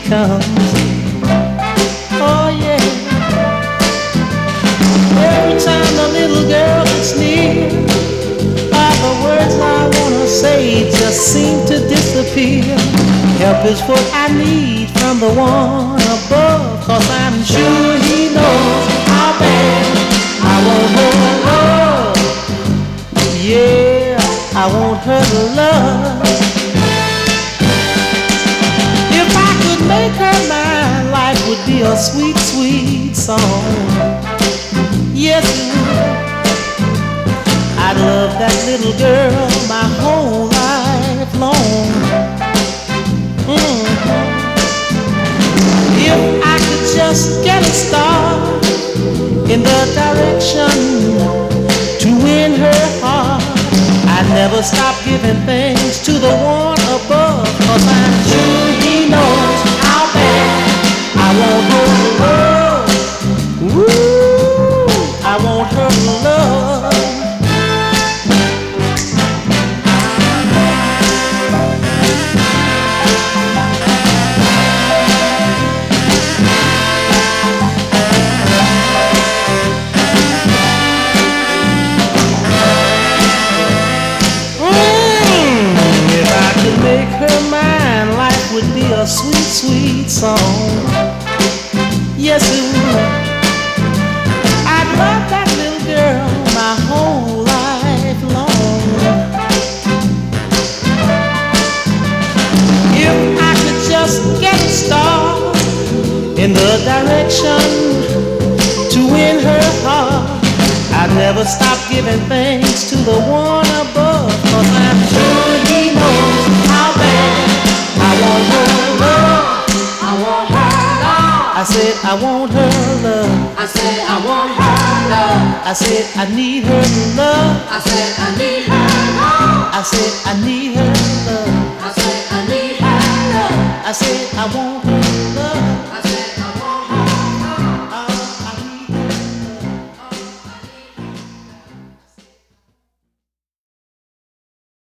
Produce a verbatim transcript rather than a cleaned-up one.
comes. Oh yeah. Every time the little girl gets near, all the words I wanna say just seem to disappear. Help is what I need from the one above, 'cause I'm sure he knows how bad I want her love. Yeah, I want her love. If I could make her mine, life would be a sweet, sweet song. Yes, it would. I'd love that little girl my whole life long. Mm-hmm. If I could just get a start in the direction to win her heart, I'd never stop giving thanks to the one above, 'cause I'm sure he knows how bad I want her love. Woo, I want her love. Would be a sweet, sweet song. Yes, it would. I'd love that little girl my whole life long. If I could just get a start in the direction to win her heart, I'd never stop giving thanks to the one above, 'cause I'm sure he knows how bad I want her love. I want her love. I said I want her love. I said I want her love. I said I need her love. I said I need her love. I said I need her love. I said I need her love. I said I want her